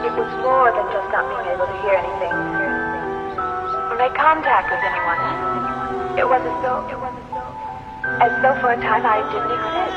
It was more than just not being able to hear anything or make contact with anyone. It was as though for a time I didn't exist.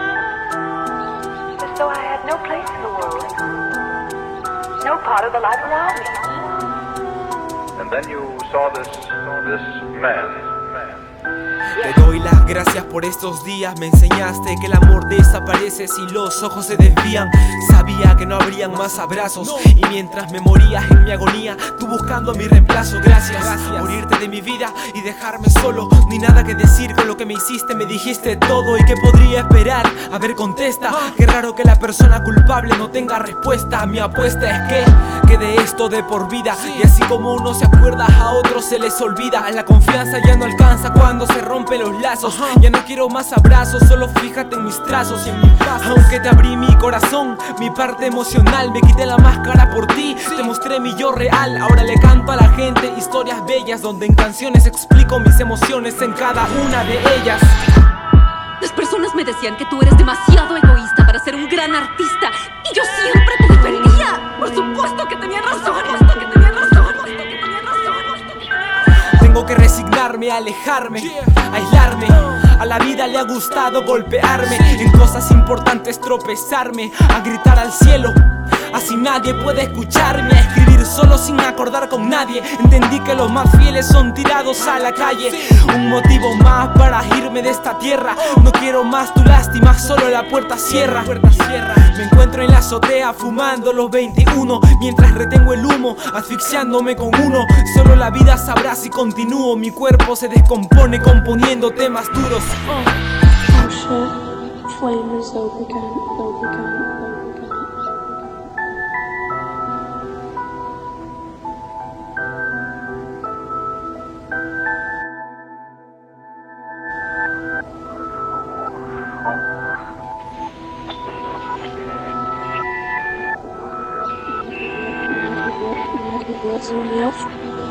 As though I had no place in the world, no part of the life around me. And then you saw this man. Te doy las gracias por estos días. Me enseñaste que el amor desaparece si los ojos se desvían. Sabía que no habrían más abrazos, y mientras me morías en mi agonía, tú buscando mi reemplazo. Gracias por irte de mi vida y dejarme solo. Ni nada que decir con lo que me hiciste. Me dijiste todo y que podría esperar. A ver, contesta. Qué raro que la persona culpable no tenga respuesta. Mi apuesta es que quede esto de por vida. Y así como uno se acuerda, a otros se les olvida. La confianza ya no alcanza cuando se rompen los lazos. Ya no quiero más abrazos, solo fíjate en mis trazos y en mis pasos. Aunque te abrí mi corazón, mi parte emocional, me quité la máscara por ti, te mostré mi yo real. Ahora le canto a la gente historias bellas, donde en canciones explico mis emociones en cada una de ellas. Las personas me decían que tú eres demasiado egoísta para ser un gran artista, y yo siempre te defendía. Por supuesto que tenía razón, Tengo que resignarme, alejarme, aislarme. A la vida le ha gustado golpearme, en cosas importantes tropezarme, a gritar al cielo. Así nadie puede escucharme, a escribir solo sin acordar con nadie. Entendí que los más fieles son tirados a la calle. Un motivo más para irme de esta tierra. No quiero más tu lástima, solo la puerta cierra. Me encuentro en la azotea fumando los 21, mientras retengo el humo, asfixiándome con uno. Solo la vida sabrá si continúo. Mi cuerpo se descompone componiendo temas duros. Oh shit, flame is overcome. What's in the